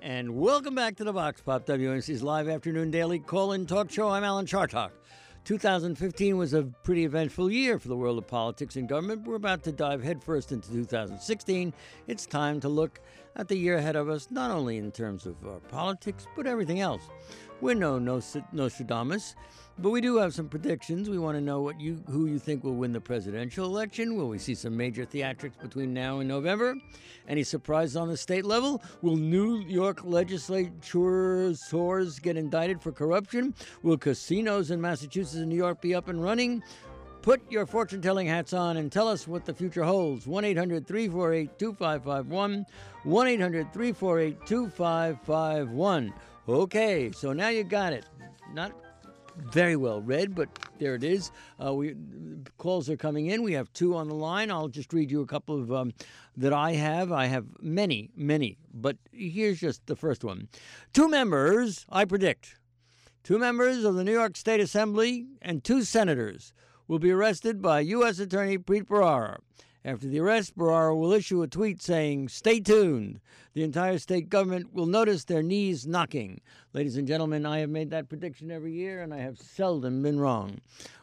and welcome back to the Vox Pop, WNC's live afternoon daily call-in talk show. I'm Alan Chartock. 2015 was a pretty eventful year for the world of politics and government. We're about to dive headfirst into 2016. It's time to look at the year ahead of us, not only in terms of our politics, but everything else. We're no Nostradamus, but we do have some predictions. We want to know who you think will win the presidential election. Will we see some major theatrics between now and November? Any surprises on the state level? Will New York legislators get indicted for corruption? Will casinos in Massachusetts and New York be up and running? Put your fortune-telling hats on and tell us what the future holds. 1-800-348-2551. 1-800-348-2551. Okay, so now you got it. Not very well read, but there it is. Calls are coming in. We have two on the line. I'll just read you a couple of that I have. I have many, but here's just the first one. Two members of the New York State Assembly and two senators will be arrested by U.S. Attorney Preet Bharara. After the arrest, Bharara will issue a tweet saying, "Stay tuned. The entire state government will notice their knees knocking." Ladies and gentlemen, I have made that prediction every year, and I have seldom been wrong.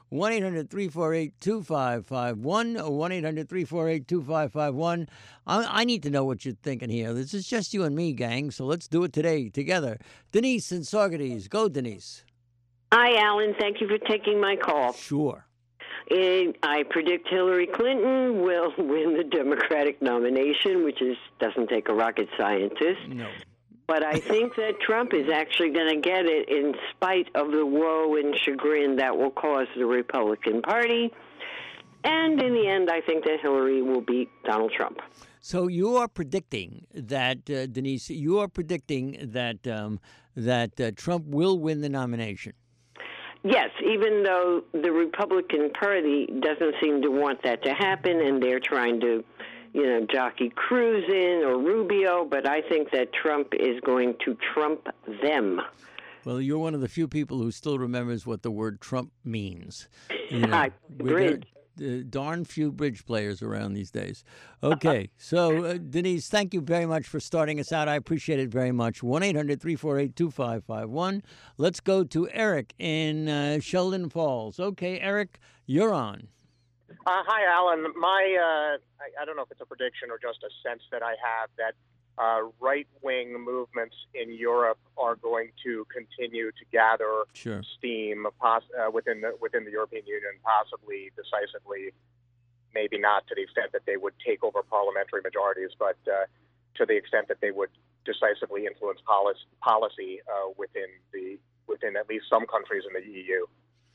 1-800-348-2551. 1-800-348-2551. I need to know what you're thinking here. This is just you and me, gang, so let's do it today together. Denise in Saugerties. Go, Denise. Hi, Alan. Thank you for taking my call. Sure. I predict Hillary Clinton will win the Democratic nomination, which doesn't take a rocket scientist. No. But I think that Trump is actually going to get it in spite of the woe and chagrin that will cause the Republican Party. And in the end, I think that Hillary will beat Donald Trump. So you are predicting that, Denise, that Trump will win the nomination. Yes, even though the Republican Party doesn't seem to want that to happen, and they're trying to, jockey Cruz in or Rubio, but I think that Trump is going to trump them. Well, you're one of the few people who still remembers what the word Trump means. Bridge. Darn few bridge players around these days. Okay, so Denise, thank you very much for starting us out. I appreciate it very much. 1-800-348-2551. Let's go to Eric in Sheldon Falls. Okay, Eric, you're on. Hi, Alan. I don't know if it's a prediction or just a sense that I have that right-wing movements in Europe are going to continue to gather steam within the European Union, possibly decisively, maybe not to the extent that they would take over parliamentary majorities, but to the extent that they would decisively influence policy within at least some countries in the EU.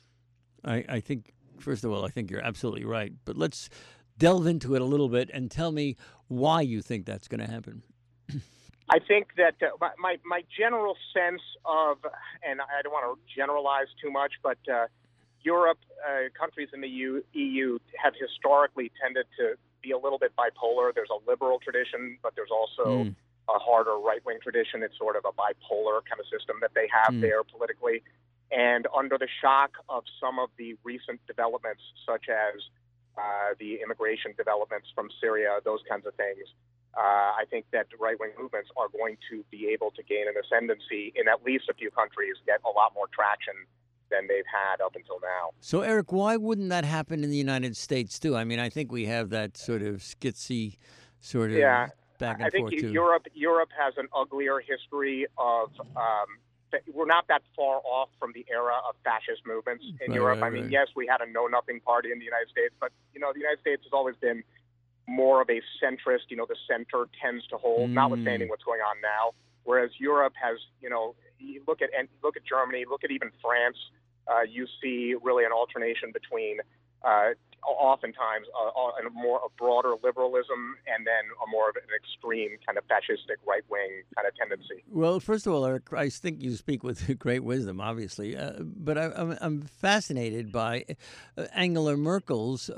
I think, first of all, I think you're absolutely right. But let's delve into it a little bit and tell me why you think that's going to happen. I think that my general sense of, and I don't want to generalize too much, but Europe, countries in the EU have historically tended to be a little bit bipolar. There's a liberal tradition, but there's also a harder right-wing tradition. It's sort of a bipolar kind of system that they have there politically. And under the shock of some of the recent developments, such as the immigration developments from Syria, those kinds of things, I think that right-wing movements are going to be able to gain an ascendancy in at least a few countries, get a lot more traction than they've had up until now. So, Eric, why wouldn't that happen in the United States, too? I mean, I think we have that sort of skitsy sort of back and forth, too. Europe has an uglier history of we're not that far off from the era of fascist movements in Europe. I mean, yes, we had a know-nothing party in the United States, but, the United States has always been more of a centrist, the center tends to hold, notwithstanding what's going on now. Whereas Europe has, you look at Germany, look at even France, you see really an alternation between oftentimes a broader liberalism and then a more of an extreme kind of fascistic right-wing kind of tendency. Well, first of all, Eric, I think you speak with great wisdom, obviously, but I'm fascinated by Angela Merkel's,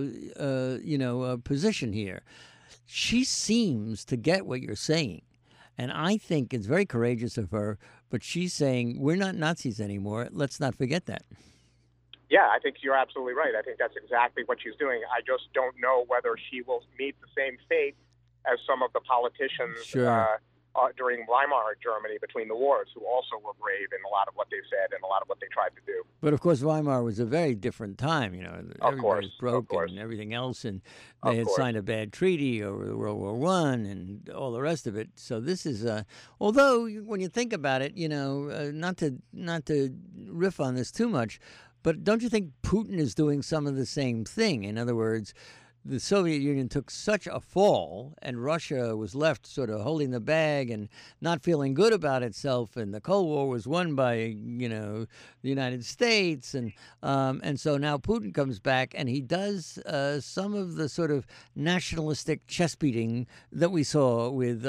position here. She seems to get what you're saying, and I think it's very courageous of her, but she's saying, we're not Nazis anymore. Let's not forget that. Yeah, I think you're absolutely right. I think that's exactly what she's doing. I just don't know whether she will meet the same fate as some of the politicians during Weimar Germany between the wars, who also were brave in a lot of what they said and a lot of what they tried to do. But of course, Weimar was a very different time. Everybody was broke course. and everything else, and they had signed a bad treaty over World War I and all the rest of it. So this is, although when you think about it, not to riff on this too much, but don't you think Putin is doing some of the same thing? In other words, the Soviet Union took such a fall, and Russia was left sort of holding the bag and not feeling good about itself. And the Cold War was won by, the United States, and so now Putin comes back and he does some of the sort of nationalistic chest beating that we saw with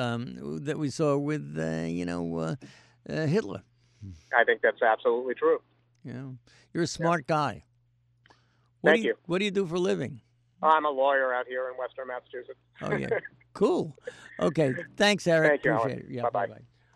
Hitler. I think that's absolutely true. You're a smart guy. Thank you. What do you do for a living? I'm a lawyer out here in Western Massachusetts. Oh, yeah. Cool. Okay. Thanks, Eric. Thank you, Appreciate Alan. it. Yeah, bye-bye.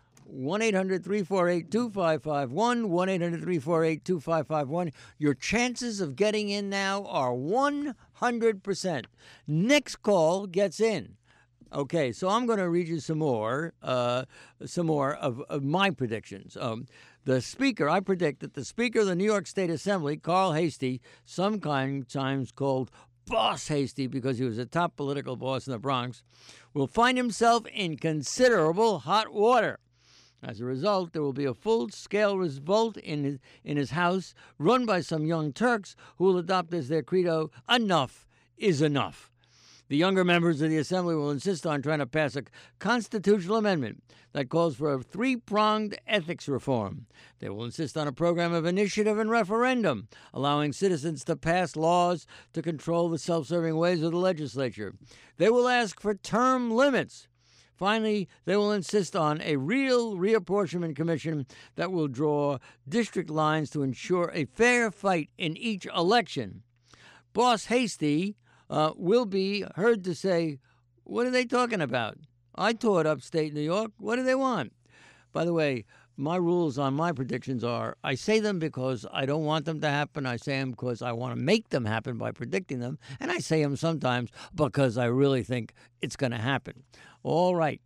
1-800-348-2551, 1-800-348-2551. Your chances of getting in now are 100%. Next call gets in. Okay, so I'm going to read you some more of my predictions. I predict that the Speaker of the New York State Assembly, Carl Heastie, sometimes called Boss Heastie because he was a top political boss in the Bronx, will find himself in considerable hot water. As a result, there will be a full-scale revolt in his house run by some young Turks who will adopt as their credo, "Enough is enough." The younger members of the Assembly will insist on trying to pass a constitutional amendment that calls for a three-pronged ethics reform. They will insist on a program of initiative and referendum, allowing citizens to pass laws to control the self-serving ways of the legislature. They will ask for term limits. Finally, they will insist on a real reapportionment commission that will draw district lines to ensure a fair fight in each election. Boss Heastie will be heard to say, "What are they talking about? I toured upstate New York. What do they want?" By the way, my rules on my predictions are I say them because I don't want them to happen. I say them because I want to make them happen by predicting them. And I say them sometimes because I really think it's going to happen. All right.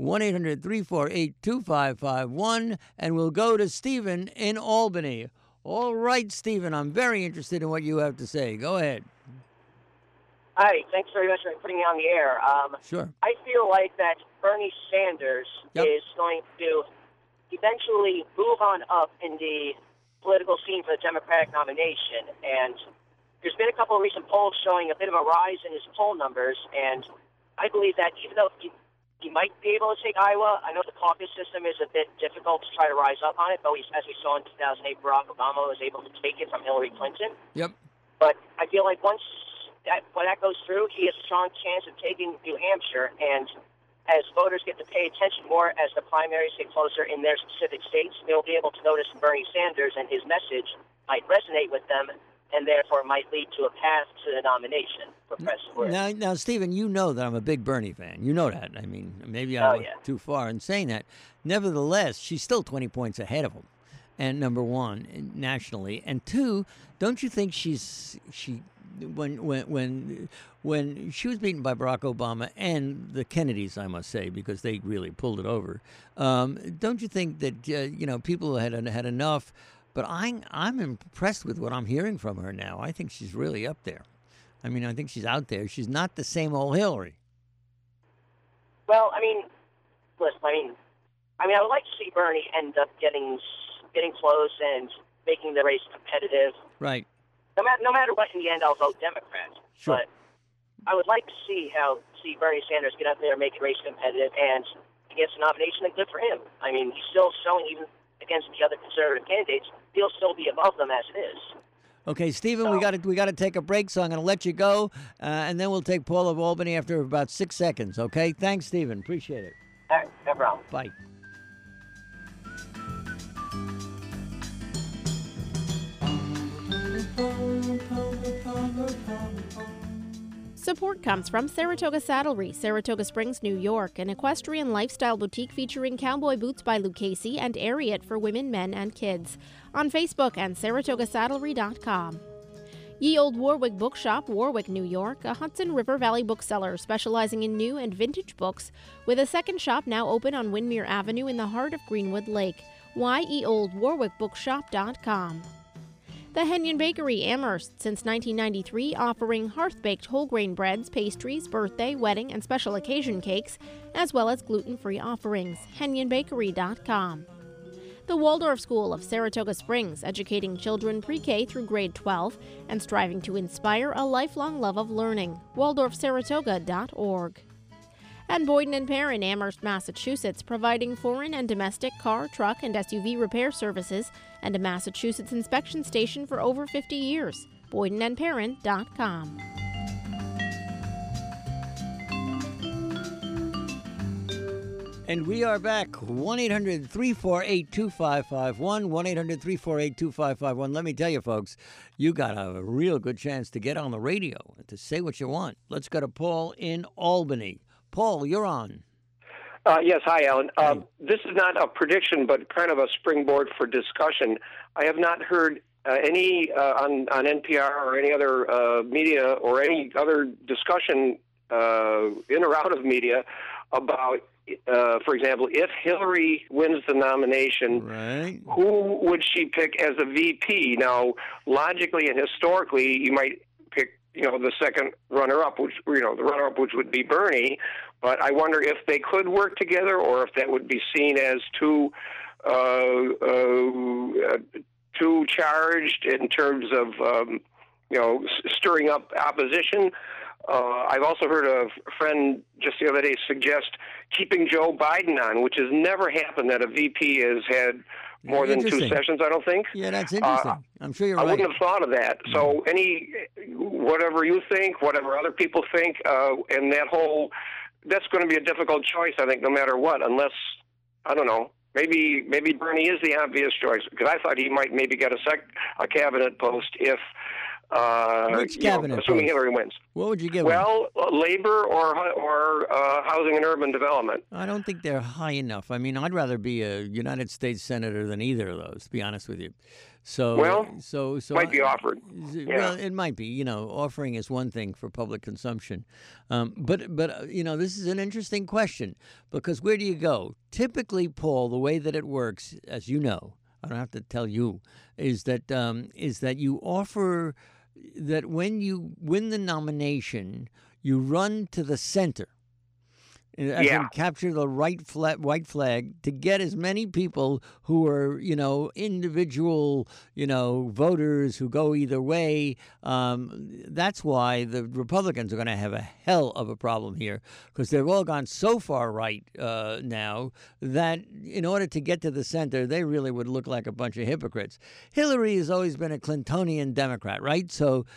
1-800-348-2551. And we'll go to Stephen in Albany. All right, Stephen, I'm very interested in what you have to say. Go ahead. Hi, thanks very much for putting me on the air. Sure. I feel like that Bernie Sanders is going to eventually move on up in the political scene for the Democratic nomination. And there's been a couple of recent polls showing a bit of a rise in his poll numbers. And I believe that even though he might be able to take Iowa, I know the caucus system is a bit difficult to try to rise up on it, but as we saw in 2008, Barack Obama was able to take it from Hillary Clinton. Yep. But I feel like when that goes through, he has a strong chance of taking New Hampshire. And as voters get to pay attention more as the primaries get closer in their specific states, they'll be able to notice Bernie Sanders, and his message might resonate with them, and therefore might lead to a path to the nomination for president. Now, Stephen, you know that I'm a big Bernie fan. You know that. I mean, maybe I went too far in saying that. Nevertheless, she's still 20 points ahead of him. And number one, nationally, and two, don't you think when she was beaten by Barack Obama and the Kennedys, I must say, because they really pulled it over, don't you think that people had enough? But I'm impressed with what I'm hearing from her now. I think she's really up there. I mean, I think she's out there. She's not the same old Hillary. Well, listen, I would like to see Bernie end up getting close and making the race competitive. Right. No matter what, in the end, I'll vote Democrat. Sure. But I would like to see Bernie Sanders get up there and make it race competitive, and he gets a nomination, and good for him. I mean, he's still showing, even against the other conservative candidates, he'll still be above them as it is. Okay, Stephen, we got to take a break, so I'm going to let you go, and then we'll take Paul of Albany after about 6 seconds. Okay, thanks, Stephen. Appreciate it. All right, no problem. Bye. Support comes from Saratoga Saddlery, Saratoga Springs, New York, an equestrian lifestyle boutique featuring cowboy boots by Lucchese and Ariat for women, men, and kids. On Facebook and SaratogaSaddlery.com. Ye Old Warwick Bookshop, Warwick, New York, a Hudson River Valley bookseller specializing in new and vintage books, with a second shop now open on Windmere Avenue in the heart of Greenwood Lake. yeoldwarwickbookshop.com. The Henyon Bakery, Amherst, since 1993, offering hearth-baked whole grain breads, pastries, birthday, wedding, and special occasion cakes, as well as gluten-free offerings. HenyonBakery.com. The Waldorf School of Saratoga Springs, educating children pre-K through grade 12 and striving to inspire a lifelong love of learning. WaldorfSaratoga.org. And Boyden & Perrin, Amherst, Massachusetts, providing foreign and domestic car, truck, and SUV repair services and a Massachusetts inspection station for over 50 years. BoydenandPerrin.com. And we are back. 1-800-348-2551. 1-800-348-2551. Let me tell you, folks, you got a real good chance to get on the radio and to say what you want. Let's go to Paul in Albany. Paul, you're on. Yes, hi, Alan. This is not a prediction, but kind of a springboard for discussion. I have not heard any on NPR or any other media or any other discussion in or out of media about, for example, if Hillary wins the nomination, right, who would she pick as a VP? Now, logically and historically, you might pick, the second runner-up, which the runner-up, which would be Bernie. But I wonder if they could work together, or if that would be seen as too charged in terms of stirring up opposition. I've also heard a friend just the other day suggest keeping Joe Biden on, which has never happened that a VP has had more than 2 sessions, I don't think. Yeah, that's interesting. I'm sure you're right. I wouldn't have thought of that. So whatever you think, whatever other people think, and that's going to be a difficult choice, I think, no matter what, unless, I don't know, maybe Bernie is the obvious choice, because I thought he might maybe get a cabinet post if, Which cabinet assuming post? Hillary wins. What would you give him? Well, labor or housing and urban development. I don't think they're high enough. I mean, I'd rather be a United States senator than either of those, to be honest with you. So, might be offered. Yeah. Well, it might be. Offering is one thing for public consumption, but this is an interesting question, because where do you go? Typically, Paul, the way that it works, as you know, I don't have to tell you, is that you offer that when you win the nomination, you run to the center. As in capture the white flag to get as many people who are, individual, voters who go either way. That's why the Republicans are going to have a hell of a problem here, because they've all gone so far right now that in order to get to the center, they really would look like a bunch of hypocrites. Hillary has always been a Clintonian Democrat, right?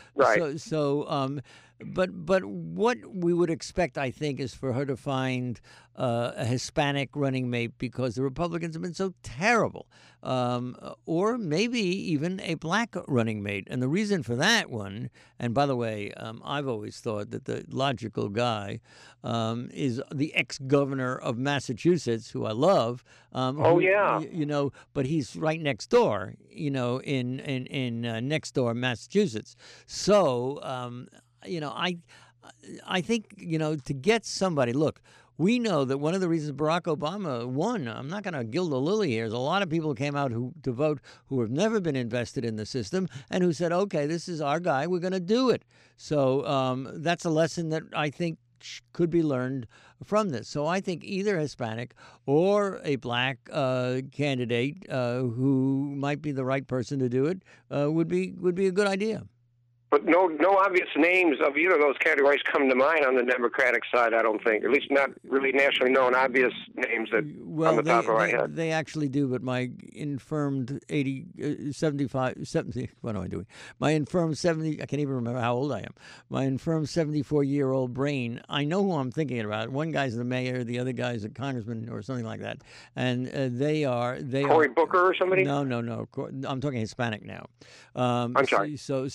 But what we would expect, I think, is for her to find a Hispanic running mate, because the Republicans have been so terrible, or maybe even a black running mate. And the reason for that one, and by the way, I've always thought that the logical guy is the ex-governor of Massachusetts, who I love. But he's right next door, in next door Massachusetts. So. I think, to get somebody, look, we know that one of the reasons Barack Obama won, I'm not going to gild the lily here, is a lot of people came out to vote who have never been invested in the system and who said, okay, this is our guy, we're going to do it. So that's a lesson that I think could be learned from this. So I think either Hispanic or a black candidate who might be the right person to do it would be a good idea. But no obvious names of either of those categories come to mind on the Democratic side, I don't think. At least not really nationally known obvious names that on the top of my head. They actually do, but my infirmed 70, what am I doing? My infirmed 70, I can't even remember how old I am. My infirmed 74-year-old brain, I know who I'm thinking about. One guy's the mayor, the other guy's a congressman or something like that. And they are... Cory Booker or somebody? No. I'm talking Hispanic now. I'm sorry.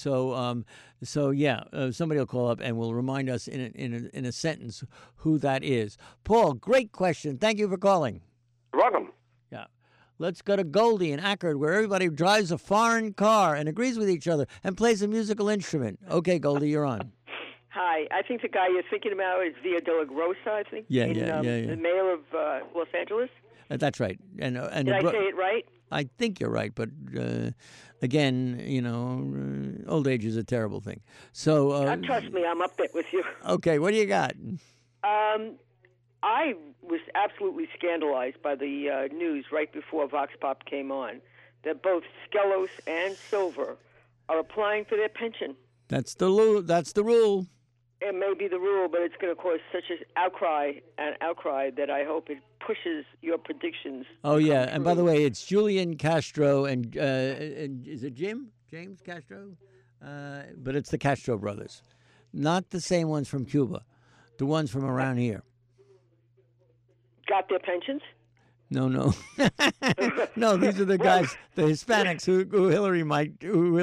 Somebody will call up and will remind us in a sentence who that is. Paul, great question. Thank you for calling. You're welcome. Yeah. Let's go to Goldie in Akron, where everybody drives a foreign car and agrees with each other and plays a musical instrument. Okay, Goldie, you're on. Hi, I think the guy you're thinking about is Via de la Grossa, I think. Yeah. The mayor of Los Angeles. That's right. And Did I say it right? I think you're right, but again, old age is a terrible thing. So trust me, I'm up there with you. Okay, what do you got? I was absolutely scandalized by the news right before Vox Pop came on that both Skelos and Silver are applying for their pension. That's the rule. It may be the rule, but it's going to cause such an outcry that I hope it pushes your predictions. Oh yeah, and by the way, it's Julian Castro and is it James Castro? But it's the Castro brothers, not the same ones from Cuba, the ones from around here. Got their pensions? No. No, these are the guys, the Hispanics who Hillary might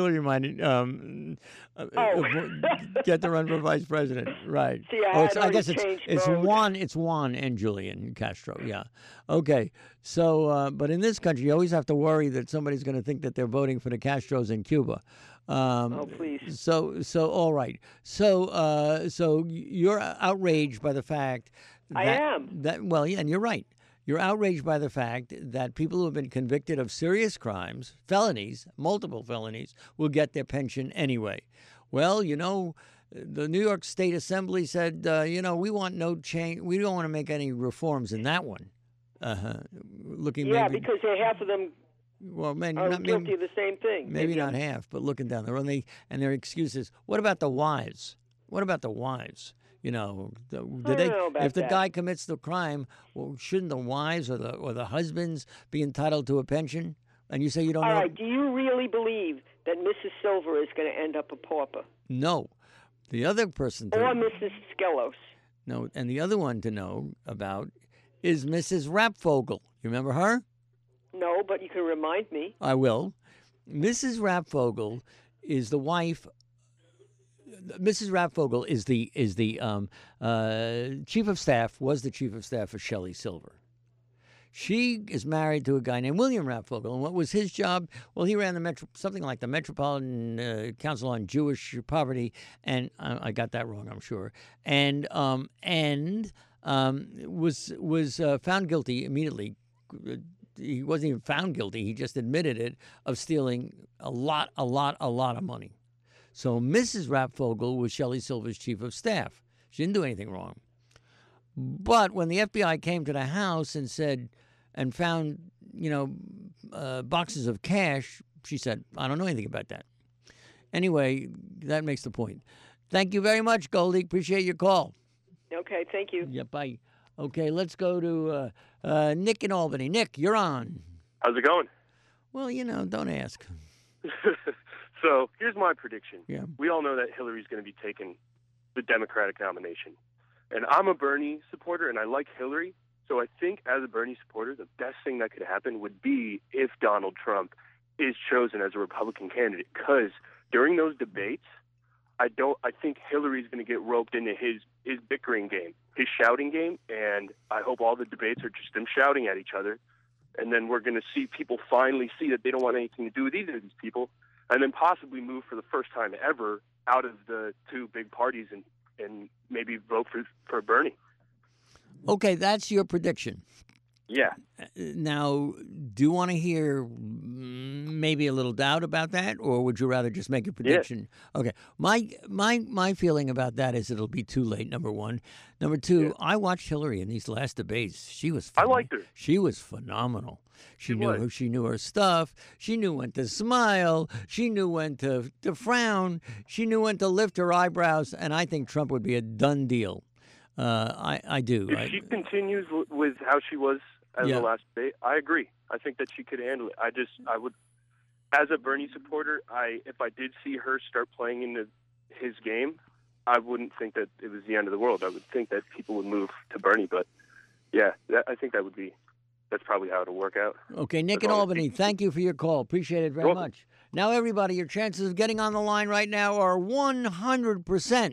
get to run for vice president. Right. See, I guess it's Juan and Julian Castro. Yeah. Okay. So, but in this country, you always have to worry that somebody's going to think that they're voting for the Castros in Cuba. Please. So all right. So you're outraged by the fact that, I am. And you're right. You're outraged by the fact that people who have been convicted of serious crimes, felonies, multiple felonies, will get their pension anyway. Well, the New York State Assembly said, we want no change. We don't want to make any reforms in that one. Because half of them are guilty of the same thing. Maybe not half, but looking down the road, and their excuses. What about the wives? If the guy commits the crime, well, shouldn't the wives or the husbands be entitled to a pension? And you say you don't know. All right. Do you really believe that Mrs. Silver is going to end up a pauper? No. The other person. Or Mrs. Skelos. No. And the other one to know about is Mrs. Rapfogel. You remember her? No, but you can remind me. I will. Mrs. Rapfogel is the wife. Mrs. Rapfogel is the chief of staff, was the chief of staff of Shelley Silver. She is married to a guy named William Rapfogel, and what was his job? Well, he ran something like the Metropolitan Council on Jewish Poverty, and I got that wrong, I'm sure, and was found guilty immediately. He wasn't even found guilty; he just admitted it of stealing a lot of money. So Mrs. Rapfogel was Shelley Silver's chief of staff. She didn't do anything wrong. But when the FBI came to the house and found, boxes of cash, she said, I don't know anything about that. Anyway, that makes the point. Thank you very much, Goldie. Appreciate your call. Okay, thank you. Yeah, bye. Okay, let's go to Nick in Albany. Nick, you're on. How's it going? Well, don't ask. So here's my prediction. Yeah. We all know that Hillary's going to be taking the Democratic nomination. And I'm a Bernie supporter, and I like Hillary. So I think as a Bernie supporter, the best thing that could happen would be if Donald Trump is chosen as a Republican candidate. Because during those debates, I think Hillary's going to get roped into his bickering game, his shouting game. And I hope all the debates are just them shouting at each other. And then we're going to see people finally see that they don't want anything to do with either of these people. And then possibly move for the first time ever out of the two big parties and maybe vote for Bernie. Okay, that's your prediction. Yeah. Now, do you want to hear maybe a little doubt about that, or would you rather just make a prediction? Yeah. Okay. My feeling about that is it'll be too late, number one. Number two, I watched Hillary in these last debates. She was I liked her. She was phenomenal. She knew her stuff. She knew when to smile. She knew when to frown. She knew when to lift her eyebrows, and I think Trump would be a done deal. I do. If she continues with how she was as the last debate, I agree. I think that she could handle it. I would, as a Bernie supporter, if I did see her start playing into his game, I wouldn't think that it was the end of the world. I would think that people would move to Bernie. But yeah, I think that's probably how it'll work out. Okay, Nick in Albany, thank you for your call. Appreciate it very much. Now, everybody, your chances of getting on the line right now are 100%.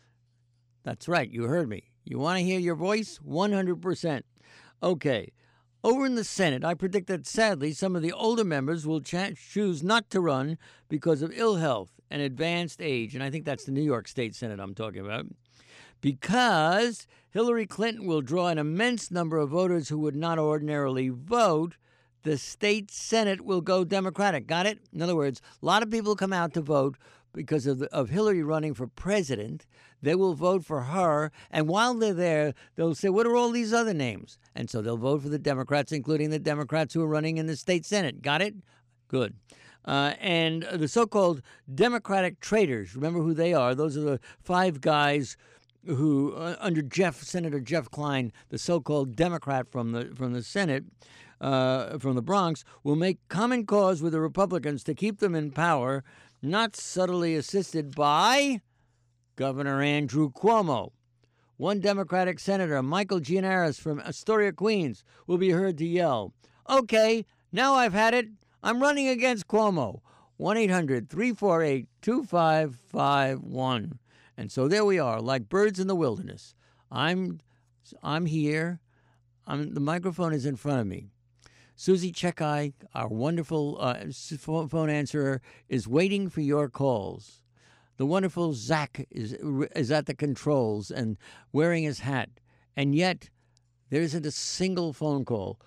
That's right. You heard me. You want to hear your voice? 100%. Okay. Over in the Senate, I predict that, sadly, some of the older members will choose not to run because of ill health and advanced age. And I think that's the New York State Senate I'm talking about. Because Hillary Clinton will draw an immense number of voters who would not ordinarily vote, the state Senate will go Democratic. Got it? In other words, a lot of people come out to vote because of Hillary running for president. They will vote for her, and while they're there, they'll say, what are all these other names? And so they'll vote for the Democrats, including the Democrats who are running in the state Senate. Got it? Good. And the so-called Democratic traitors, remember who they are? Those are the five guys who, under Senator Jeff Klein, the so-called Democrat from the Senate, from the Bronx, will make common cause with the Republicans to keep them in power, not subtly assisted by Governor Andrew Cuomo. One Democratic Senator, Michael Gianaris from Astoria, Queens, will be heard to yell, okay, now I've had it. I'm running against Cuomo. 1-800-348-2551. And so there we are, like birds in the wilderness. I'm here. The microphone is in front of me. Susie Chekai, our wonderful phone answerer, is waiting for your calls. The wonderful Zach is at the controls and wearing his hat. And yet, there isn't a single phone call.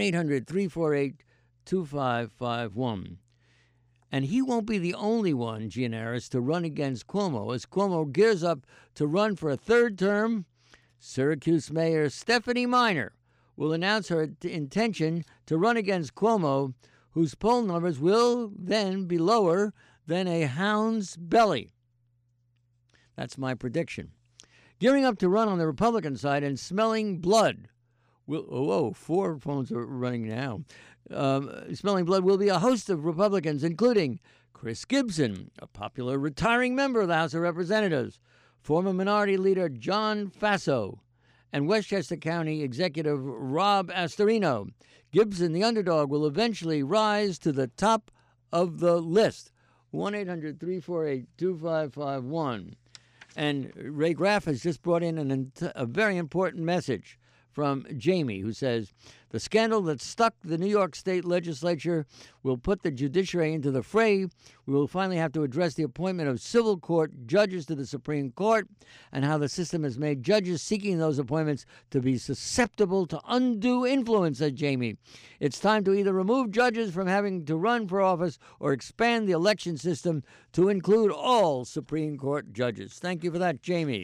1-800-348-2551. And he won't be the only one, Gianaris, to run against Cuomo. As Cuomo gears up to run for a third term, Syracuse Mayor Stephanie Miner will announce her intention to run against Cuomo, whose poll numbers will then be lower than a hound's belly. That's my prediction. Gearing up to run on the Republican side and smelling blood. Four phones are running now. Smelling blood will be a host of Republicans, including Chris Gibson, a popular retiring member of the House of Representatives, former Minority Leader John Faso, and Westchester County Executive Rob Astorino. Gibson, the underdog, will eventually rise to the top of the list. 1-800-348-2551. And Ray Graff has just brought in a very important message from Jamie, who says, the scandal that stuck the New York State legislature will put the judiciary into the fray. We will finally have to address the appointment of civil court judges to the Supreme Court and how the system has made judges seeking those appointments to be susceptible to undue influence, said Jamie. It's time to either remove judges from having to run for office or expand the election system to include all Supreme Court judges. Thank you for that, Jamie.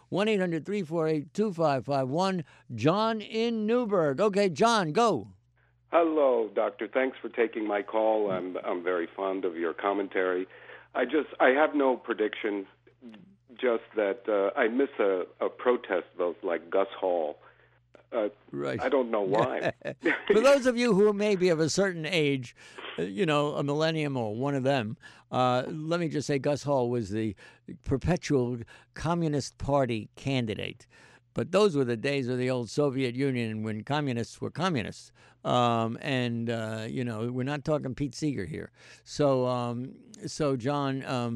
1-800-348-2551. John in Newburgh. Okay, John, go. Hello, Doctor. Thanks for taking my call. I'm very fond of your commentary. I have no prediction, just that I miss a protest vote like Gus Hall. Right. I don't know why. For those of you who may be of a certain age, a millennium or one of them, let me just say Gus Hall was the perpetual Communist Party candidate. But those were the days of the old Soviet Union when communists were communists. We're not talking Pete Seeger here. So John, are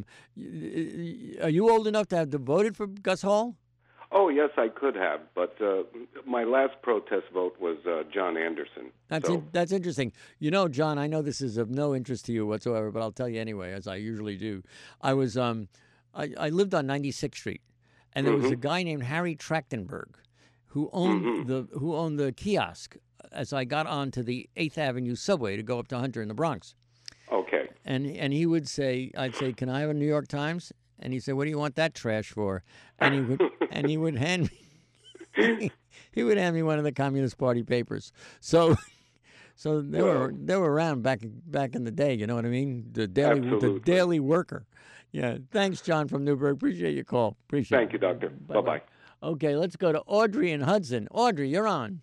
you old enough to have voted for Gus Hall? Oh, yes, I could have, but my last protest vote was John Anderson. That's interesting. John, I know this is of no interest to you whatsoever, but I'll tell you anyway, as I usually do. I was I lived on 96th Street, and there was a guy named Harry Trachtenberg who owned the kiosk as I got onto the 8th Avenue subway to go up to Hunter in the Bronx. Okay. And he would say, I'd say, can I have a New York Times? And he said, what do you want that trash for? And he would hand me he would hand me one of the Communist Party papers. So they were around back in the day, you know what I mean? The Daily Worker. Yeah. Thanks, John from Newburgh. Appreciate your call. Thank you, Doctor. Bye-bye. Okay, let's go to Audrey in Hudson. Audrey, you're on.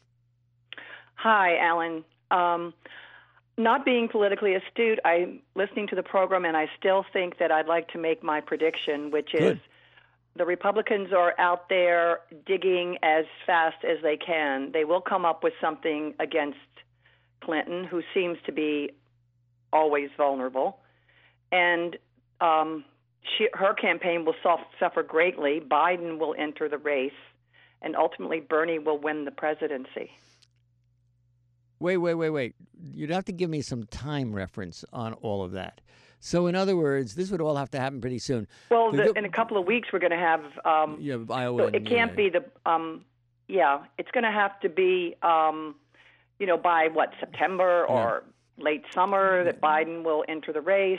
Hi, Alan. Not being politically astute, I'm listening to the program, and I still think that I'd like to make my prediction, which is the Republicans are out there digging as fast as they can. They will come up with something against Clinton, who seems to be always vulnerable. And her campaign will suffer greatly. Biden will enter the race, and ultimately Bernie will win the presidency. Wait. You'd have to give me some time reference on all of that. So, in other words, this would all have to happen pretty soon. Well, in a couple of weeks, we're going to have. Iowa. So it can't be the. It's going to have to be, by what, September or late summer that Biden will enter the race.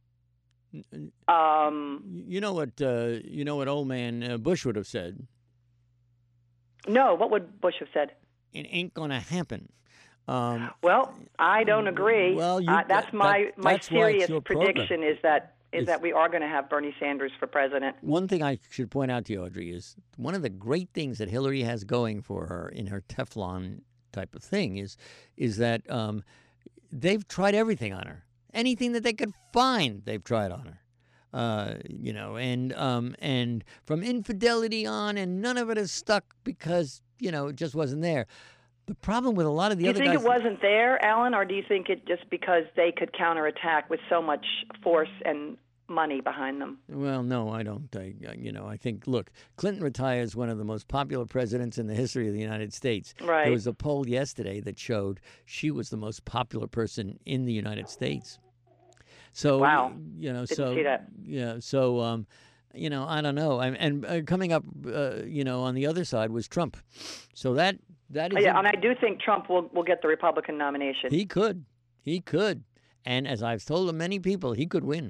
You know what old man Bush would have said? No, what would Bush have said? It ain't going to happen. Well, I don't agree. Well, that's my serious prediction is that we are going to have Bernie Sanders for president. One thing I should point out to you, Audrey, is one of the great things that Hillary has going for her in her Teflon type of thing is that they've tried everything on her. Anything that they could find, they've tried on her. And from infidelity on, and none of it has stuck because it just wasn't there. The problem with a lot of the other guys... Do you think it wasn't there, Alan, or do you think it just because they could counterattack with so much force and money behind them? Well, no, I don't. I think, look, Clinton retires one of the most popular presidents in the history of the United States. Right. There was a poll yesterday that showed she was the most popular person in the United States. So, wow. Didn't see that. Yeah, so... I don't know. And coming up, on the other side was Trump. So that is... Yeah, and I do think Trump will get the Republican nomination. He could. And as I've told many people, he could win.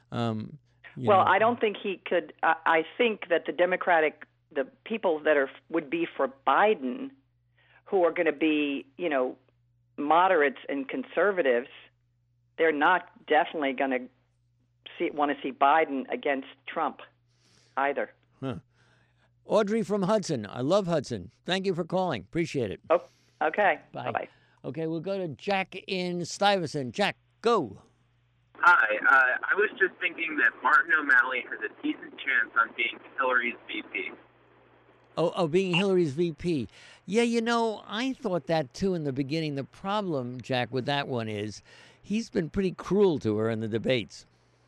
I don't think he could. I think that the people that would be for Biden, who are going to be, moderates and conservatives, they're not definitely going to want to see Biden against Trump either. Huh. Audrey from Hudson. I love Hudson. Thank you for calling. Appreciate it. Oh, okay. Bye. Bye-bye. Okay, we'll go to Jack in Stuyvesant. Jack, go. Hi. I was just thinking that Martin O'Malley has a decent chance on being Hillary's VP. Oh, being Hillary's VP. Yeah, I thought that too in the beginning. The problem, Jack, with that one is he's been pretty cruel to her in the debates.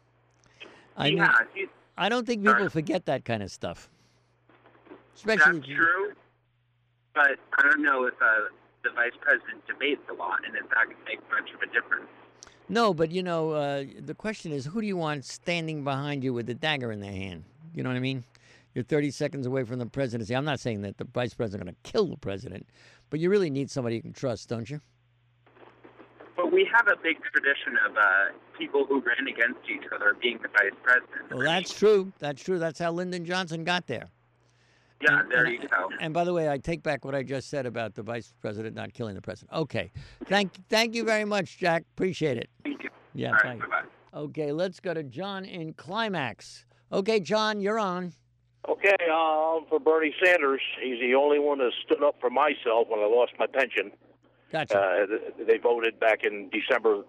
I don't think people forget that kind of stuff. Especially that's true, but I don't know if the vice president debates a lot, and if that can make much of a difference. No, but the question is, who do you want standing behind you with the dagger in their hand? You know what I mean? You're 30 seconds away from the presidency. I'm not saying that the vice president is going to kill the president, but you really need somebody you can trust, don't you? But we have a big tradition of people who ran against each other being the vice president. Well, that's true. That's how Lyndon Johnson got there. Yeah, there you go. And by the way, I take back what I just said about the vice president not killing the president. Okay. Thank you very much, Jack. Appreciate it. Thank you. Yeah, all right, thanks. bye-bye. Okay, let's go to John in Climax. Okay, John, you're on. Okay, for Bernie Sanders. He's the only one that stood up for myself when I lost my pension. Gotcha. They voted back in December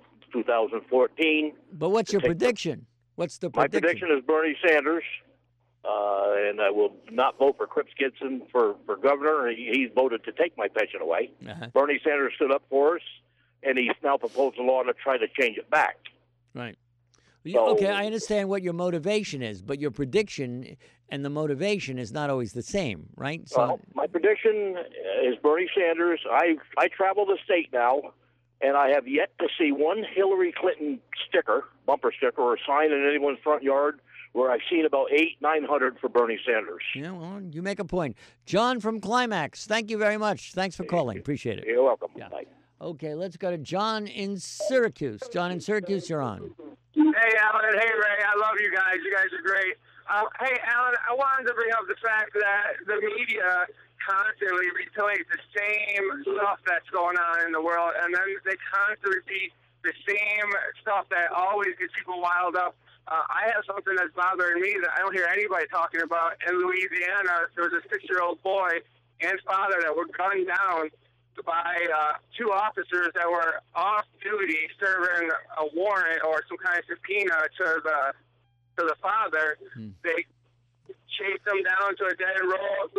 2014. But what's your prediction? What's the prediction? My prediction is Bernie Sanders, and I will not vote for Crip Gibson for governor. He's voted to take my pension away. Uh-huh. Bernie Sanders stood up for us, and he's now proposed a law to try to change it back. Right. So, okay, I understand what your motivation is, but your prediction and the motivation is not always the same, right? So, my prediction is Bernie Sanders. I travel the state now, and I have yet to see one Hillary Clinton sticker, bumper sticker, or sign in anyone's front yard where I've seen about 900 for Bernie Sanders. Yeah, well, you make a point. John from Climax, thank you very much. Thanks for calling. Appreciate it. You're welcome. Yeah. Bye. Okay, let's go to John in Syracuse. John in Syracuse, you're on. Hey, Alan. Hey, Ray. I love you guys. You guys are great. Hey, Alan, I wanted to bring up the fact that the media constantly replays the same stuff that's going on in the world, and then they constantly repeat the same stuff that always gets people wild up. I have something that's bothering me that I don't hear anybody talking about. In Louisiana, there was a 6-year-old boy and father that were gunned down by two officers that were off duty serving a warrant or some kind of subpoena to the father. They chased them down to a dead road,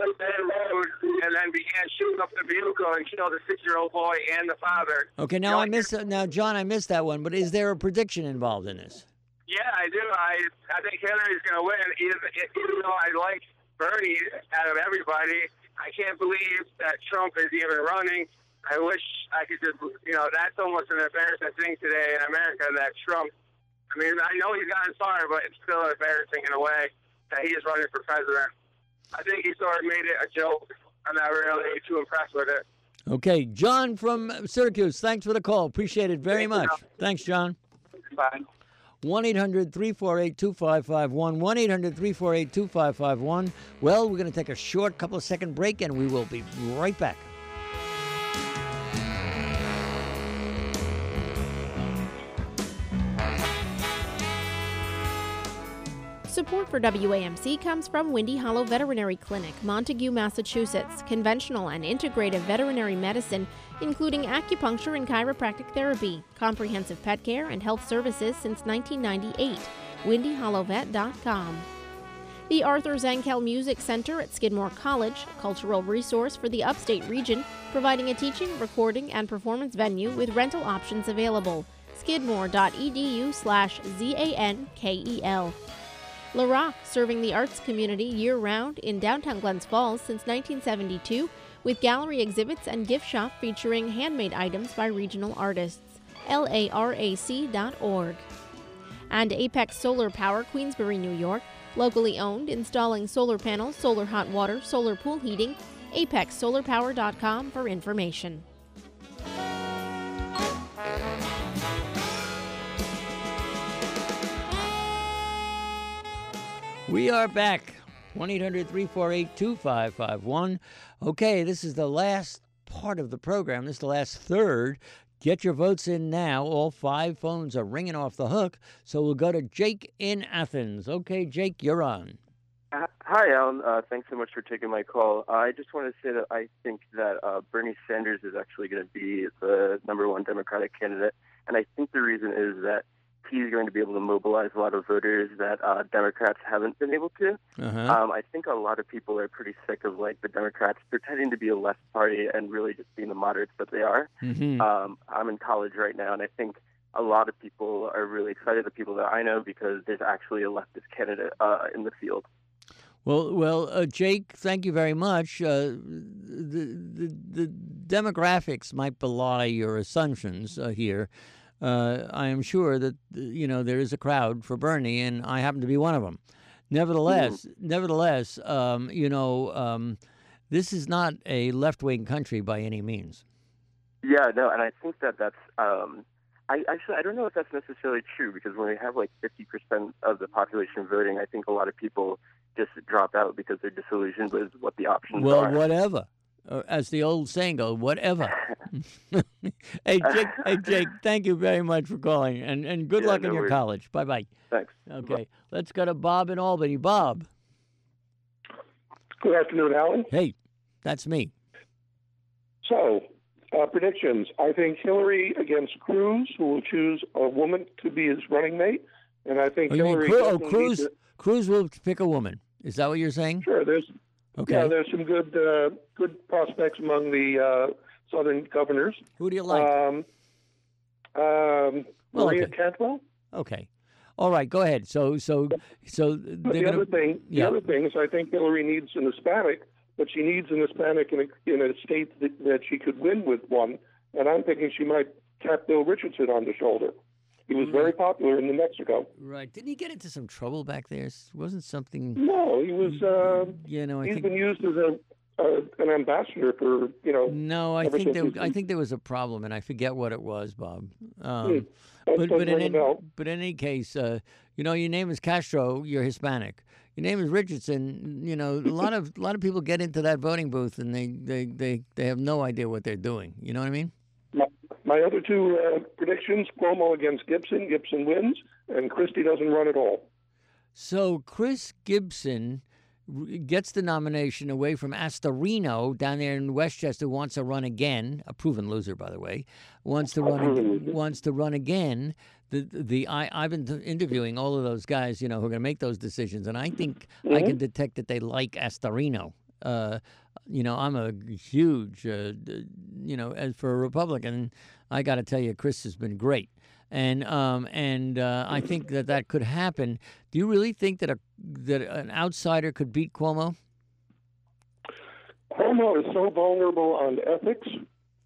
and then began shooting up the vehicle and killed the 6-year-old boy and the father. Okay, now John, I missed that one, but is there a prediction involved in this? Yeah, I do. I think Hillary's going to win, even though I like Bernie out of everybody. I can't believe that Trump is even running. I wish I could just, that's almost an embarrassing thing today in America that Trump, I mean, I know he's gotten far, but it's still embarrassing in a way that he is running for president. I think he sort of made it a joke. I'm not really too impressed with it. Okay, John from Syracuse, thanks for the call. Appreciate it very much. Thanks, John. Bye. 1-800-348-2551, 1-800-348-2551. Well, we're going to take a short couple of second break, and we will be right back. Support for WAMC comes from Windy Hollow Veterinary Clinic, Montague, Massachusetts. Conventional and integrative veterinary medicine, including acupuncture and chiropractic therapy, comprehensive pet care, and health services since 1998. WindyHollowVet.com. The Arthur Zankel Music Center at Skidmore College, a cultural resource for the upstate region, providing a teaching, recording, and performance venue with rental options available. Skidmore.edu/ZANKEL. La Rock, serving the arts community year-round in downtown Glens Falls since 1972, with gallery exhibits and gift shop featuring handmade items by regional artists. LARAC.org. And Apex Solar Power, Queensbury, New York, locally owned, installing solar panels, solar hot water, solar pool heating. ApexSolarPower.com for information. We are back. 1-800-348-2551. Okay, this is the last part of the program. This is the last third. Get your votes in now. All 5 phones are ringing off the hook. So we'll go to Jake in Athens. Okay, Jake, you're on. Hi, Alan. Thanks so much for taking my call. I just want to say that I think that Bernie Sanders is actually going to be the #1 Democratic candidate. And I think the reason is that he's going to be able to mobilize a lot of voters that Democrats haven't been able to. I think a lot of people are pretty sick of the Democrats pretending to be a left party and really just being the moderates that they are. I'm in college right now, and I think a lot of people are really excited, the people that I know, because there's actually a leftist candidate in the field. Well, Jake, thank you very much. The demographics might belie your assumptions here. I am sure that, there is a crowd for Bernie, and I happen to be one of them. Nevertheless, this is not a left-wing country by any means. Yeah, no, and I think that's I don't know if that's necessarily true, because when we have 50% of the population voting, I think a lot of people just drop out because they're disillusioned with what the options are. Well, whatever. As the old saying goes, whatever. Hey, Jake, thank you very much for calling, and good luck in your college. Bye-bye. Thanks. Okay, let's go to Bob in Albany. Bob. Good afternoon, Alan. Hey, that's me. So, predictions. I think Hillary against Cruz, who will choose a woman to be his running mate, and I think Hillary... Cruz will pick a woman. Is that what you're saying? Sure, there's... Okay. Yeah, there's some good prospects among the southern governors. Who do you like? Maria Cantwell. Okay. All right. Go ahead. So the other thing is, I think Hillary needs an Hispanic, but she needs an Hispanic in a state that she could win with one. And I'm thinking she might tap Bill Richardson on the shoulder. He was very popular in New Mexico. Right. Didn't he get into some trouble back there? Wasn't something... No, he was... he's been used as an ambassador for, No, I think there was a problem, and I forget what it was, Bob. But in any case, your name is Castro, you're Hispanic. Your name is Richardson. A lot of people get into that voting booth, and they have no idea what they're doing. You know what I mean? My other two predictions, Cuomo against Gibson. Gibson wins, and Christie doesn't run at all. So Chris Gibson gets the nomination away from Astorino down there in Westchester, who wants to run again. A proven loser, by the way. Wants to run again. I've been interviewing all of those guys, who are going to make those decisions, and I think I can detect that they like Astorino. I'm a huge, as for a Republican, I got to tell you, Chris has been great. And I think that could happen. Do you really think that an outsider could beat Cuomo? Cuomo is so vulnerable on ethics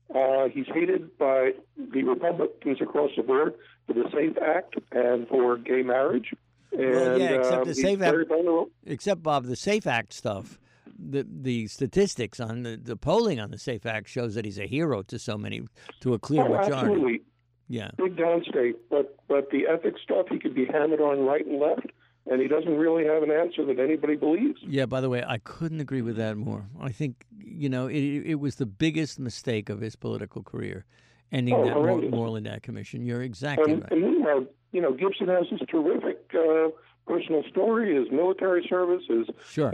He's hated by the Republicans across the board for the SAFE Act and for gay marriage. And, well, yeah, except the SAFE Act. vulnerable. Except, Bob, the SAFE Act stuff. The statistics on the polling on the SAFE Act shows that he's a hero to so many, to a clear majority. Absolutely. Yeah. Big downstate. But the ethics stuff, he could be hammered on right and left, and he doesn't really have an answer that anybody believes. Yeah, by the way, I couldn't agree with that more. I think, it was the biggest mistake of his political career, ending that Moreland Act Commission. You're exactly right. And meanwhile, Gibson has this terrific personal story, his military service, his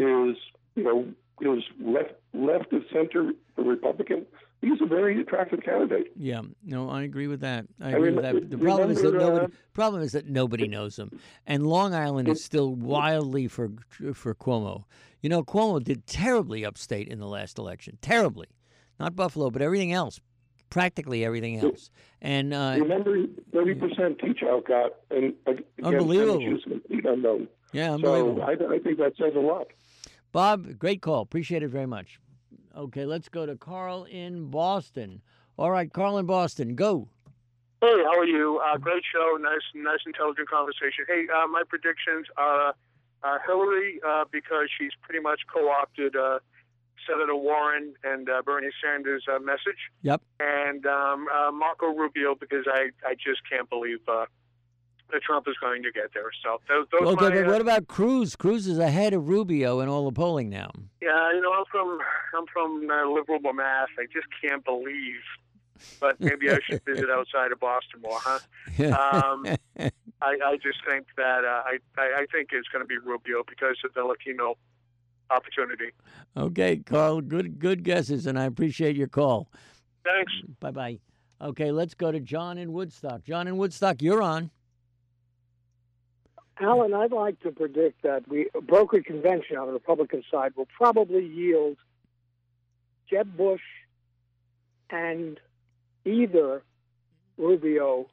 left of center Republican. He's a very attractive candidate. Yeah, no, I agree with that. I agree with that. The problem is that nobody knows him, and Long Island is still wildly for Cuomo. Cuomo did terribly upstate in the last election, terribly. Not Buffalo, but everything else, practically everything else. And remember, 30% teach-out got, and unbelievable. Complete unknown. Yeah, unbelievable. So I think that says a lot. Bob, great call. Appreciate it very much. Okay, let's go to Carl in Boston. All right, Carl in Boston, go. Hey, how are you? Great show, nice, intelligent conversation. Hey, my predictions are Hillary because she's pretty much co-opted Senator Warren and Bernie Sanders' message. Yep. And Marco Rubio because I just can't believe that Trump is going to get there. So those okay, but what about Cruz? Cruz is ahead of Rubio in all the polling now. Yeah, I'm from liberal Mass. I just can't believe. But maybe I should visit outside of Boston more, huh? I just think that I think it's going to be Rubio because of the Latino opportunity. Okay, Carl, good guesses, and I appreciate your call. Thanks. Bye-bye. Okay, let's go to John in Woodstock. John in Woodstock, you're on. Alan, I'd like to predict that a brokered convention on the Republican side will probably yield Jeb Bush and either Rubio,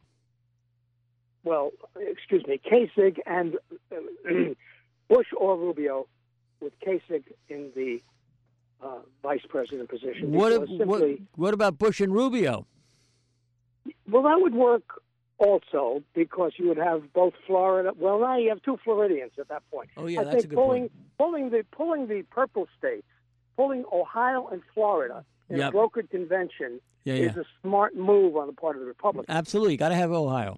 Kasich and Bush or Rubio with Kasich in the vice president position. What about Bush and Rubio? Well, that would work also because you would have both Florida. Well, now you have two Floridians at that point. Oh yeah, I that's think a good point. Pulling the purple states, pulling Ohio and Florida in a brokered convention is a smart move on the part of the Republicans. Absolutely, got to have Ohio.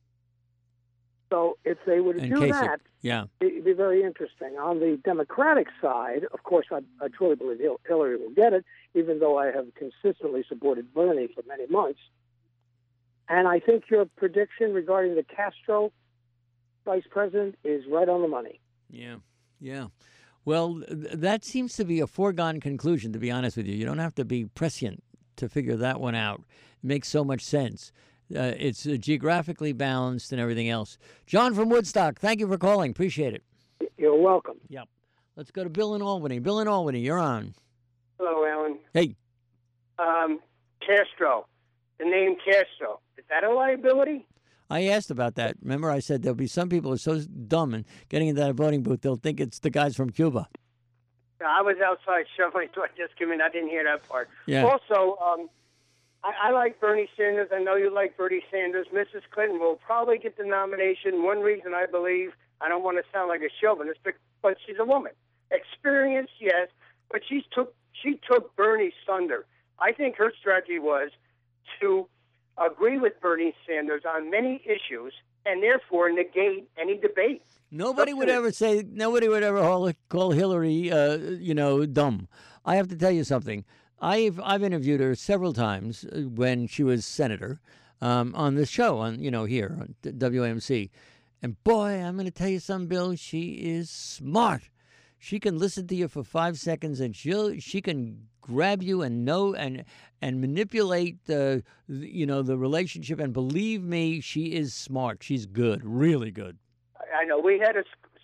So if they were to do Kasich. that, it'd be very interesting. On the Democratic side, of course, I truly believe Hillary will get it, even though I have consistently supported Bernie for many months. And I think your prediction regarding the Castro vice president is right on the money. Yeah. Well, that seems to be a foregone conclusion, to be honest with you. You don't have to be prescient to figure that one out. It makes so much sense. It's geographically balanced and everything else. John from Woodstock, thank you for calling. Appreciate it. You're welcome. Yep. Let's go to Bill in Albany. Bill in Albany, you're on. Hello, Alan. Hey. Castro. The name Castro. Is that a liability? I asked about that. Remember, I said there'll be some people who are so dumb and getting into that voting booth, they'll think it's the guys from Cuba. I was outside shoveling, so I just came in. I didn't hear that part. Yeah. Also, I like Bernie Sanders. I know you like Bernie Sanders. Mrs. Clinton will probably get the nomination. One reason I believe, I don't want to sound like a chauvinist, but she's a woman. Experience, yes, but she took Bernie's thunder. I think her strategy was to agree with Bernie Sanders on many issues and therefore negate any debate. Nobody would ever call Hillary, dumb. I have to tell you something. I've interviewed her several times when she was senator on this show here on WAMC. And boy, I'm going to tell you something, Bill. She is smart. She can listen to you for 5 seconds, and she can grab you and know and manipulate the relationship. And believe me, she is smart. She's good, really good. I know we had a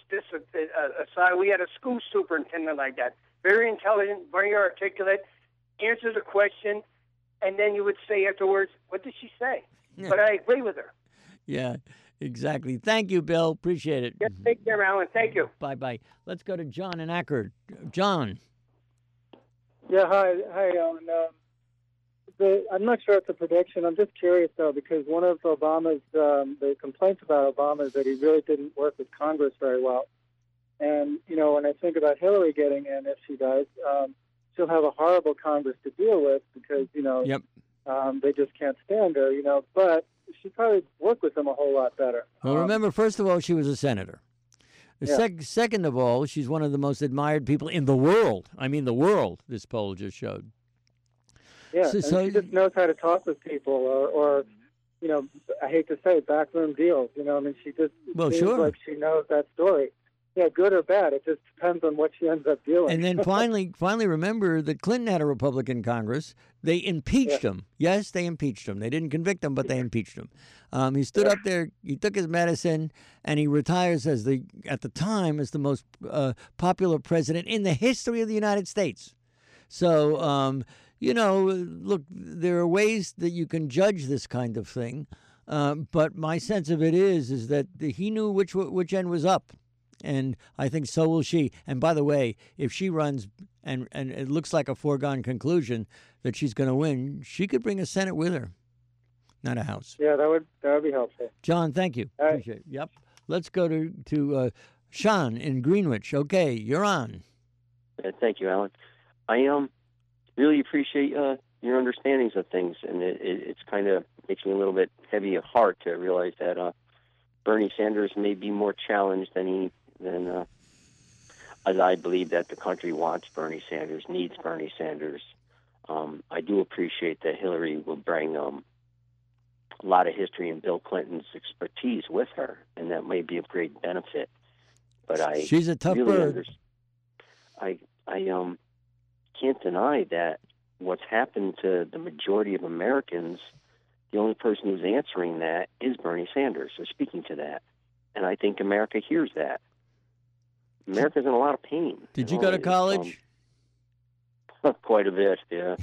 school superintendent like that, very intelligent, very articulate, answers a question, and then you would say afterwards, "What did she say?" Yeah. But I agree with her. Yeah. Exactly. Thank you, Bill. Appreciate it. Yes, take care, Alan. Thank you. Bye-bye. Let's go to John in Akron. John. Yeah, hi, Alan. I'm not sure it's a prediction. I'm just curious, though, because one of Obama's the complaints about Obama is that he really didn't work with Congress very well. And, when I think about Hillary getting in, if she does, she'll have a horrible Congress to deal with because, they just can't stand her, But she'd probably work with them a whole lot better. Well, remember, first of all, she was a senator. Second of all, she's one of the most admired people in the world. I mean, the world, this poll just showed. Yeah, and she just knows how to talk with people or I hate to say it, backroom deals. She just seems like she knows that story. Yeah, good or bad. It just depends on what she ends up doing. And then finally, remember that Clinton had a Republican Congress. They impeached him. Yes, they impeached him. They didn't convict him, but they impeached him. He stood up there, he took his medicine, and he retires at the time as the most popular president in the history of the United States. So, look, there are ways that you can judge this kind of thing, but my sense of it is that he knew which end was up. And I think so will she. And by the way, if she runs and it looks like a foregone conclusion that she's going to win, she could bring a Senate with her, not a House. Yeah, that would be helpful. John, thank you. All right. Appreciate it. Yep. Let's go to Sean in Greenwich. Okay, you're on. Thank you, Alan. I really appreciate your understandings of things, and it's kind of makes me a little bit heavy of heart to realize that Bernie Sanders may be more challenged than as I believe that the country wants Bernie Sanders, needs Bernie Sanders. I do appreciate that Hillary will bring a lot of history and Bill Clinton's expertise with her, and that may be of great benefit. But she's a tough bird. I can't deny that what's happened to the majority of Americans, the only person who's answering that is Bernie Sanders, or speaking to that. And I think America hears that. America's in a lot of pain. Did you go to college? Quite a bit, yeah.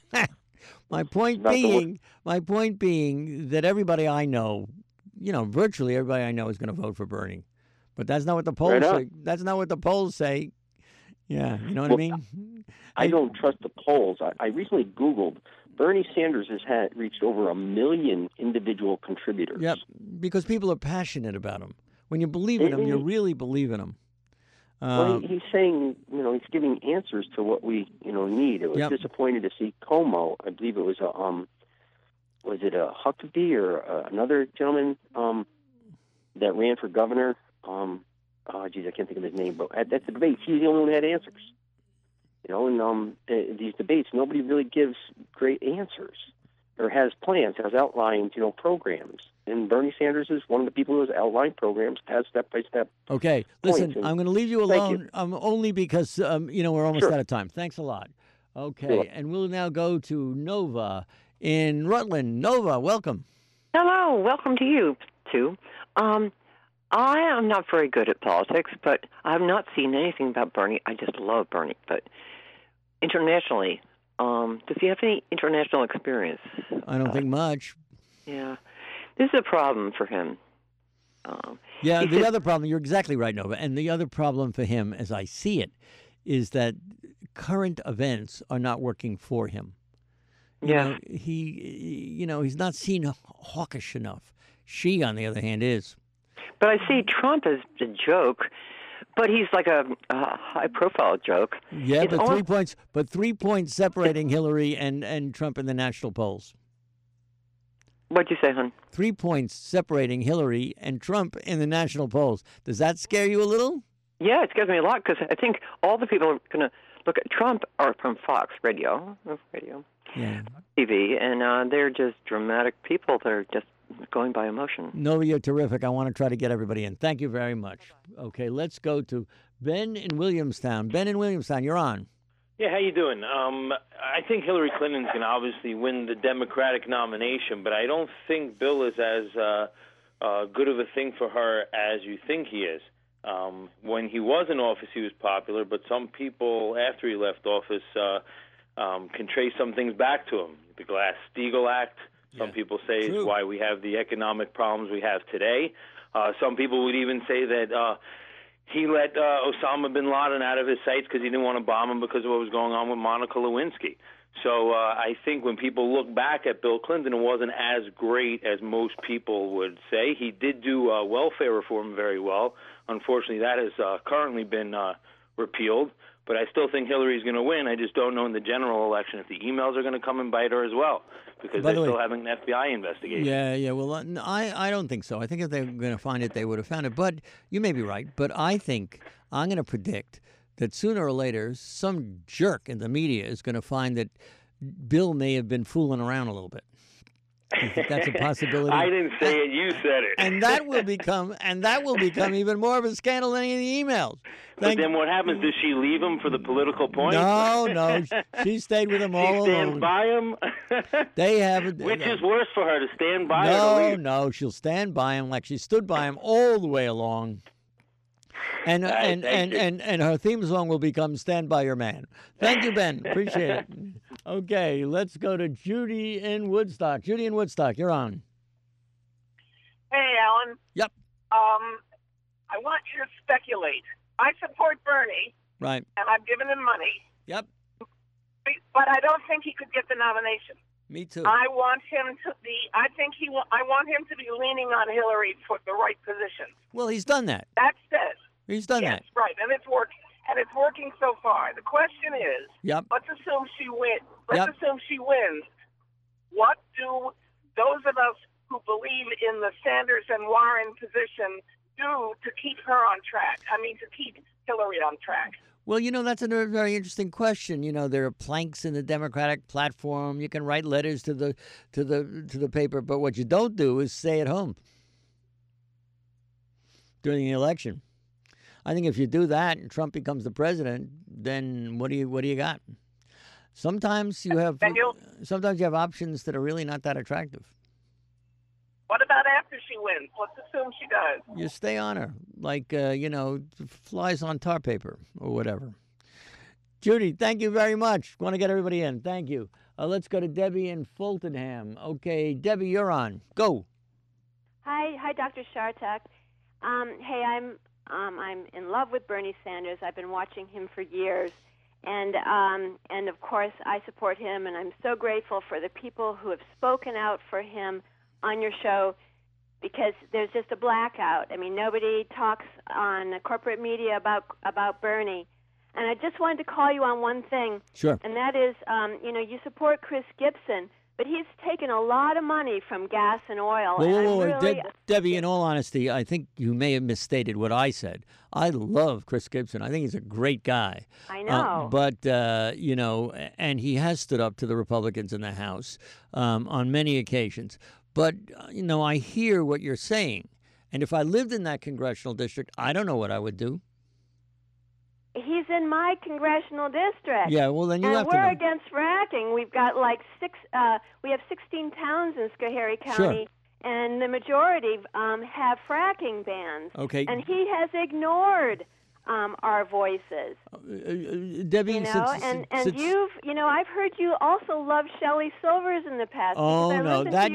My point being that everybody I know, virtually everybody I know is going to vote for Bernie. But that's not what the polls say. That's not what the polls say. Yeah, you know what I mean? I don't trust the polls. I recently Googled. Bernie Sanders has reached over 1 million individual contributors. Yep, because people are passionate about him. When you believe in him, you really believe in him. Well, he's saying, he's giving answers to what we, need. It was disappointing to see Como. I believe it was was it a Huckabee or another gentleman that ran for governor? I can't think of his name. But at the debate, he's the only one who had answers. And these debates, nobody really gives great answers or has plans, has outlined, programs. And Bernie Sanders is one of the people who has outlined programs, has step-by-step. Okay, listen, I'm going to leave you alone only because, we're almost out of time. Thanks a lot. Okay, and we'll now go to Nova in Rutland. Nova, welcome. Hello, welcome to you, too. I am not very good at politics, but I have not seen anything about Bernie. I just love Bernie. But internationally, does he have any international experience? I don't think much. Yeah. This is a problem for him. The other problem, you're exactly right, Nova, and the other problem for him, as I see it, is that current events are not working for him. He's not seen hawkish enough. She, on the other hand, is. But I see Trump as a joke, but he's like a high-profile joke. Yeah, but 3 points separating Hillary and Trump in the national polls. What'd you say, hon? 3 points separating Hillary and Trump in the national polls. Does that scare you a little? Yeah, it scares me a lot because I think all the people are going to look at Trump are from Fox Radio, TV, and they're just dramatic people. They're just going by emotion. Nova, you're terrific. I want to try to get everybody in. Thank you very much. Okay, let's go to Ben in Williamstown. Ben in Williamstown, you're on. Yeah, how you doing? I think Hillary Clinton's going to obviously win the Democratic nomination, but I don't think Bill is as good of a thing for her as you think he is. When he was in office, he was popular, but some people, after he left office, can trace some things back to him. The Glass-Steagall Act, some people say, is why we have the economic problems we have today. Some people would even say that he let Osama bin Laden out of his sights because he didn't want to bomb him because of what was going on with Monica Lewinsky. So I think when people look back at Bill Clinton, it wasn't as great as most people would say. He did do welfare reform very well. Unfortunately, that has currently been repealed. But I still think Hillary's going to win. I just don't know in the general election if the emails are going to come and bite her as well, because they're still having an FBI investigation. Yeah. Well, I don't think so. I think if they were going to find it, they would have found it. But you may be right. But I think I'm going to predict that sooner or later, some jerk in the media is going to find that Bill may have been fooling around a little bit. You think that's a possibility? I didn't say it. You said it. And that will become even more of a scandal than any of the emails. But then what happens? Does she leave him for the political point? No. She stayed with him all alone. She stands by him? They haven't. Which is worse for her, to stand by or to leave? No, she'll stand by him like she stood by him all the way along. And her theme song will become "Stand by Your Man." Thank you, Ben. Appreciate it. Okay, let's go to Judy in Woodstock. Judy in Woodstock, you're on. Hey, Alan. Yep. I want you to speculate. I support Bernie. Right. And I've given him money. Yep. But I don't think he could get the nomination. Me too. I want him to be. I want him to be leaning on Hillary for the right positions. Well, he's done that. That said. He's done yes, that. Right, and it's working. And it's working so far. The question is, let's assume she wins. Let's assume she wins. What do those of us who believe in the Sanders and Warren position do to keep her on track? I mean, to keep Hillary on track. Well, that's a very interesting question. There are planks in the Democratic platform. You can write letters to the paper, but what you don't do is stay at home during the election. I think if you do that and Trump becomes the president, then what do you got? Sometimes you have options that are really not that attractive. What about after she wins? Let's assume she does. You stay on her, like flies on tar paper or whatever. Judy, thank you very much. Want to get everybody in. Thank you. Let's go to Debbie in Fultonham. Okay, Debbie, you're on. Go. Hi, Dr. Shartak. Hey, I'm in love with Bernie Sanders. I've been watching him for years, and of course I support him. And I'm so grateful for the people who have spoken out for him on your show, because there's just a blackout. I mean, nobody talks on corporate media about Bernie. And I just wanted to call you on one thing. Sure. And that is, you support Chris Gibson, but he's taken a lot of money from gas and oil. Whoa. Debbie, in all honesty, I think you may have misstated what I said. I love Chris Gibson. I think he's a great guy. I know. And he has stood up to the Republicans in the House on many occasions. But, I hear what you're saying. And if I lived in that congressional district, I don't know what I would do. He's in my congressional district. Yeah, well, then you have to know. And we're against fracking. We've got we have 16 towns in Schoharie County, and the majority have fracking bans. Okay. And he has ignored our voices. Debbie, I've heard you also love Shelley Silvers in the past. Oh no, that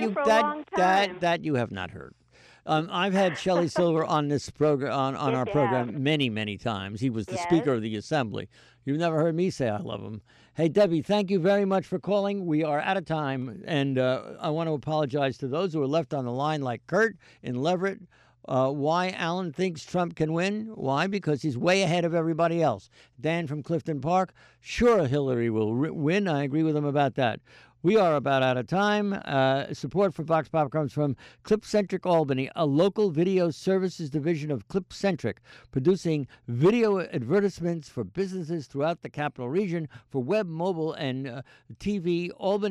you have not heard. I've had Shelley Silver on this program, on our program many, many times. He was the Speaker of the Assembly. You've never heard me say I love him. Hey, Debbie, thank you very much for calling. We are out of time, and I want to apologize to those who are left on the line, like Kurt in Leverett. Why Alan thinks Trump can win? Why? Because he's way ahead of everybody else. Dan from Clifton Park, sure Hillary will win. I agree with him about that. We are about out of time. Support for Vox Pop comes from Clipcentric Albany, a local video services division of Clipcentric, producing video advertisements for businesses throughout the capital region for web, mobile, and TV.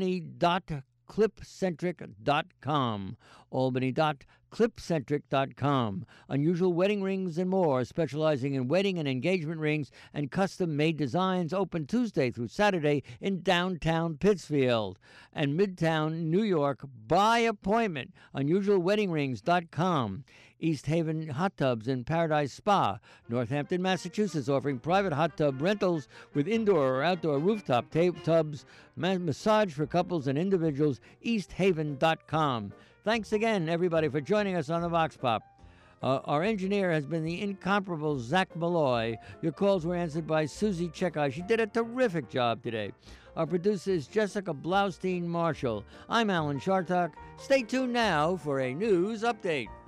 Albany.clipcentric.com. Albany.clipcentric.com. Unusual wedding rings and more, specializing in wedding and engagement rings and custom-made designs, open Tuesday through Saturday in downtown Pittsfield and Midtown New York by appointment. Unusualweddingrings.com. East Haven Hot Tubs in Paradise Spa, Northampton, Massachusetts, offering private hot tub rentals with indoor or outdoor rooftop tubs, massage for couples and individuals, easthaven.com. Thanks again, everybody, for joining us on the Vox Pop. Our engineer has been the incomparable Zach Malloy. Your calls were answered by Susie Chekai. She did a terrific job today. Our producer is Jessica Blaustein Marshall. I'm Alan Chartock. Stay tuned now for a news update.